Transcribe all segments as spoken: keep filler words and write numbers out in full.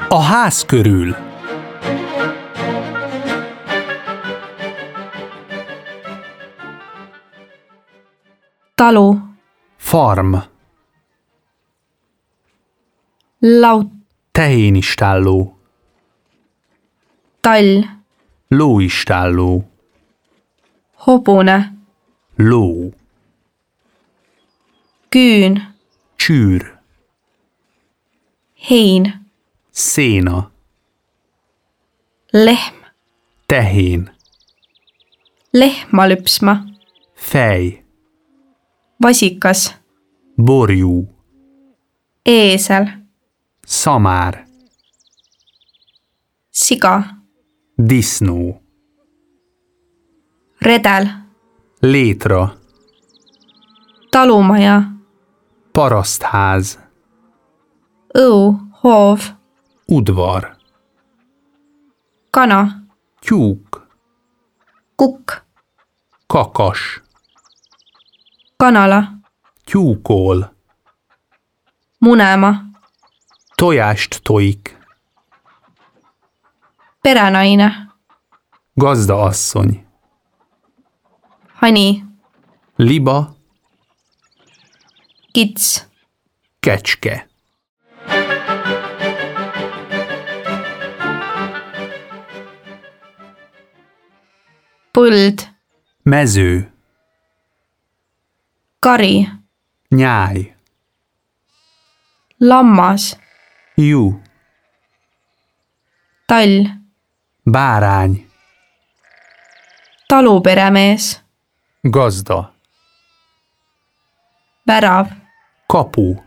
A ház körül. Talu. Farm. Laut. Tehénistálló. Tall. Lóistálló. Hobune. Ló. Küün. Csűr. Hein. Széna. Lehm. Tehén. Lehma lüpsma. Fej. Vasikas. Borjú. Eesel. Szamár. Siga. Disznó. Redel. Létra. Talumaja. Parasztház. Õu. Hoov. Udvar. Kana. Tyúk. Kukk. Kakas. Kanala. Tyúkol. Munema. Tojást tojik. Perenaine. Gazdaasszony. Hani. Liba. Kits. Kecske. Põld. Mező. Kari. Nyáj. Lammas. Jú. Tall. Bárány. Taluperemees. Gazda. Värav. Kapu.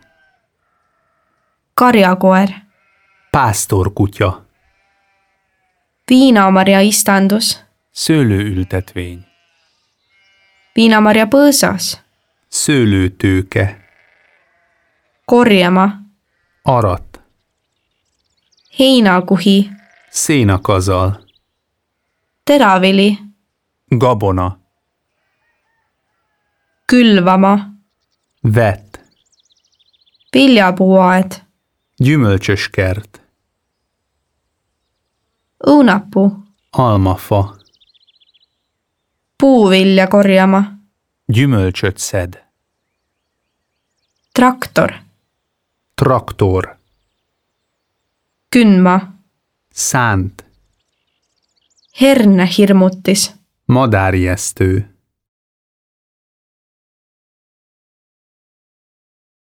Karjakoer. Pásztorkutya. Viinamarja istandus. Szőlőültetvény. Viinamarja põõsas. Szőlőtőke. Korjama. Arat. Heinakuhi. Szénakazal. Teravili. Gabona. Külvama. Vett. Viljapuuaed. Gyümölcsös kert. Õunapuu. Almafa. Puuvilja korjama. Gyümölcsöt szed. Traktor. Traktor. Kündma. Szánt. Herne hirmutis. Madárijesztő.